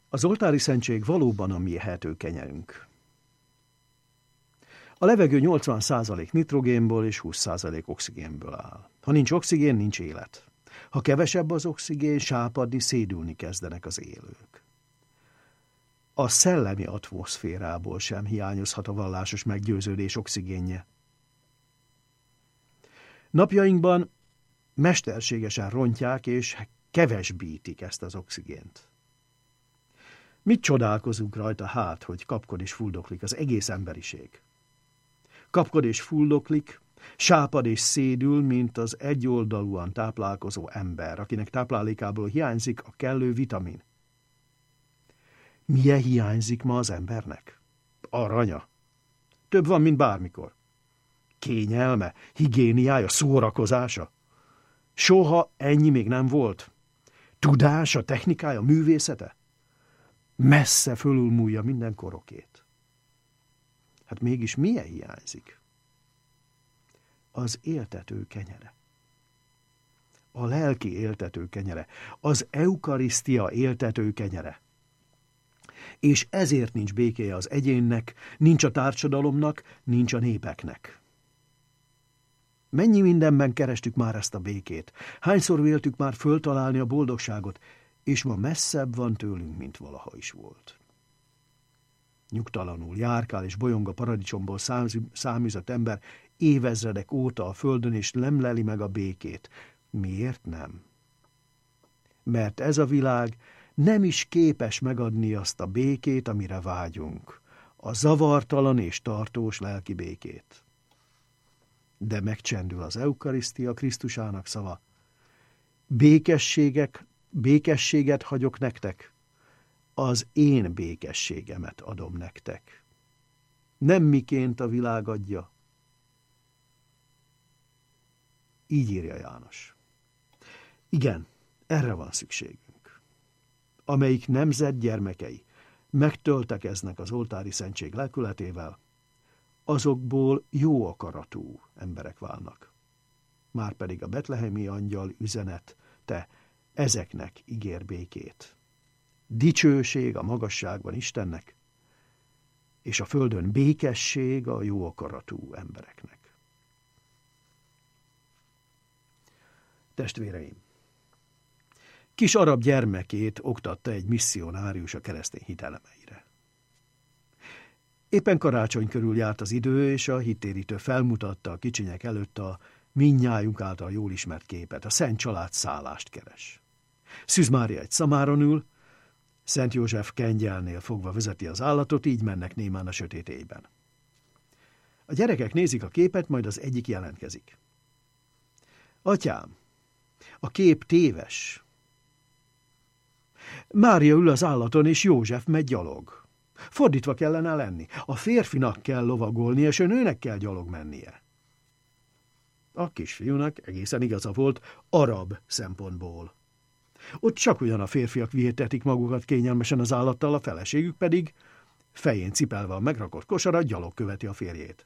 Az oltári szentség valóban a mi ehető kenyerünk. A levegő 80% nitrogénből és 20% oxigénből áll. Ha nincs oxigén, nincs élet. Ha kevesebb az oxigén, sápadni, szédülni kezdenek az élők. A szellemi atmoszférából sem hiányozhat a vallásos meggyőződés oxigénje. Napjainkban mesterségesen rontják és kevesbítik ezt az oxigént. Mit csodálkozunk rajta hát, hogy kapkod és fuldoklik az egész emberiség? Kapkod és fuldoklik, sápad és szédül, mint az egyoldalúan táplálkozó ember, akinek táplálékából hiányzik a kellő vitamin. Milyen hiányzik ma az embernek? Aranya. Több van, mint bármikor. Kényelme, higiéniája, szórakozása. Soha ennyi még nem volt. Tudása, technikája, művészete. Messze fölülmúlja minden korokét. Hát mégis milyen hiányzik? Az éltető kenyere. A lelki éltető kenyere. Az eukarisztia éltető kenyere. És ezért nincs békéje az egyénnek, nincs a társadalomnak, nincs a népeknek. Mennyi mindenben kerestük már ezt a békét, hányszor véltük már föltalálni a boldogságot, és ma messzebb van tőlünk, mint valaha is volt. Nyugtalanul járkál és bolyong a paradicsomból száműzött ember évezredek óta a földön, és nem leli meg a békét. Miért nem? Mert ez a világ nem is képes megadni azt a békét, amire vágyunk, a zavartalan és tartós lelki békét. De megcsendül az eukarisztia, Krisztusának szava. Békességet hagyok nektek, az én békességemet adom nektek. Nem miként a világ adja. Így írja János. Igen, erre van szükségünk. Amelyik nemzet gyermekei megtöltekeznek az oltári szentség lelkületével, azokból jó akaratú emberek válnak. Márpedig a betlehemi angyal üzenet, te ezeknek ígér békét. Dicsőség a magasságban Istennek, és a földön békesség a jó akaratú embereknek. Testvéreim! Kis arab gyermekét oktatta egy misszionárius a keresztény hitelemeire. Éppen karácsony körül járt az idő, és a hittérítő felmutatta a kicsinyek előtt a mindnyájunk által jól ismert képet. A Szent Család szállást keres. Szűz Mária egy szamáron ül, Szent József kengyelnél fogva vezeti az állatot, így mennek némán a sötét éjben. A gyerekek nézik a képet, majd az egyik jelentkezik. Atyám, a kép téves. Mária ül az állaton, és József megy gyalog. Fordítva kellene lenni. A férfinak kell lovagolnia, és a nőnek kell gyalog mennie. A kisfiúnak egészen igaza volt arab szempontból. Ott csak ugyan a férfiak vihetetik magukat kényelmesen az állattal, a feleségük pedig fején cipelve a megrakott kosarat gyalog követi a férjét.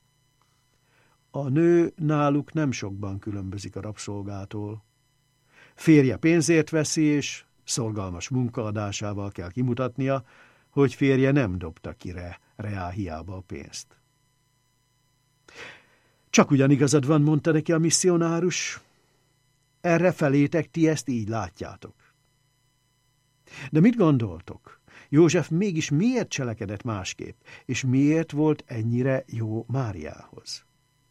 A nő náluk nem sokban különbözik a rabszolgától. Férje pénzért veszi, és szorgalmas munkaadásával kell kimutatnia, hogy férje nem dobta ki reál hiába a pénzt. Csak ugyan igazad van, mondta neki a misszionárus. Erre felétek ti ezt így látjátok. De mit gondoltok? József mégis miért cselekedett másképp, és miért volt ennyire jó Máriához?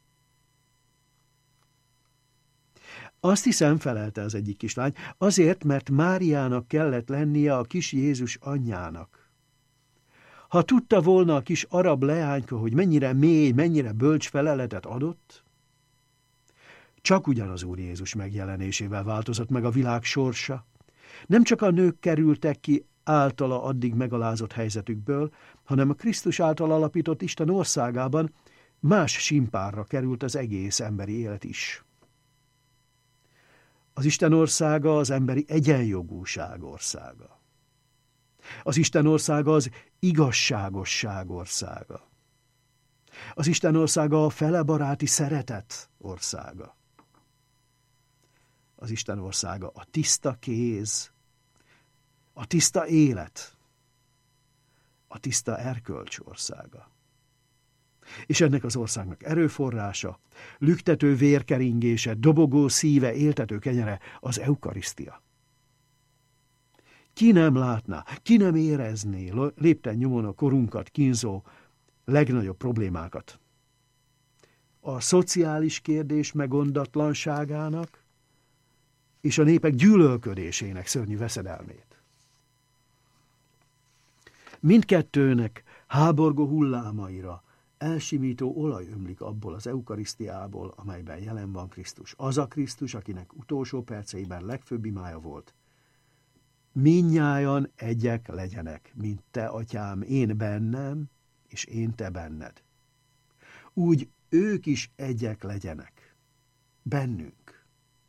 Azt hiszem, felelte az egyik kislány, azért, mert Máriának kellett lennie a kis Jézus anyjának. Ha tudta volna a kis arab leányka, hogy mennyire mély, mennyire bölcs feleletet adott, csak ugyanaz Úr Jézus megjelenésével változott meg a világ sorsa. Nem csak a nők kerültek ki általa addig megalázott helyzetükből, hanem a Krisztus által alapított Isten országában más simpárra került az egész emberi élet is. Az Isten országa az emberi egyenjogúság országa. Az Isten országa az igazságosság országa. Az Isten országa a felebaráti szeretet országa. Az Isten országa a tiszta kéz, a tiszta élet, a tiszta erkölcs országa. És ennek az országnak erőforrása, lüktető vérkeringése, dobogó szíve, éltető kenyere az eukarisztia. Ki nem látná, ki nem érezné lépten nyomon a korunkat kínzó legnagyobb problémákat? A szociális kérdés megondatlanságának és a népek gyűlölködésének szörnyű veszedelmét. Mindkettőnek háborgó hullámaira elsimító olaj ömlik abból az eukarisztiából, amelyben jelen van Krisztus. Az a Krisztus, akinek utolsó perceiben legfőbb imája volt: mindnyájan egyek legyenek, mint te, atyám, én bennem, és én te benned. Úgy ők is egyek legyenek, bennünk.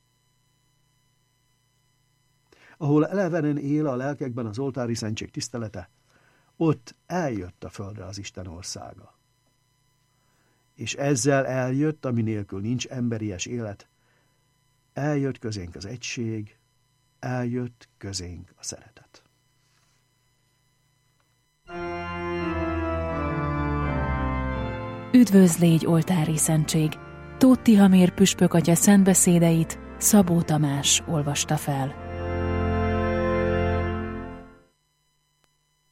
Ahol elevenen él a lelkekben az oltári szentség tisztelete, ott eljött a földre az Isten országa. És ezzel eljött, ami nélkül nincs emberies élet, eljött közénk az egység, eljött közénk a szeretet. Üdvözl légy, oltári szentség! Tóth Tihamér püspök atya szentbeszédeit Szabó Tamás olvasta fel.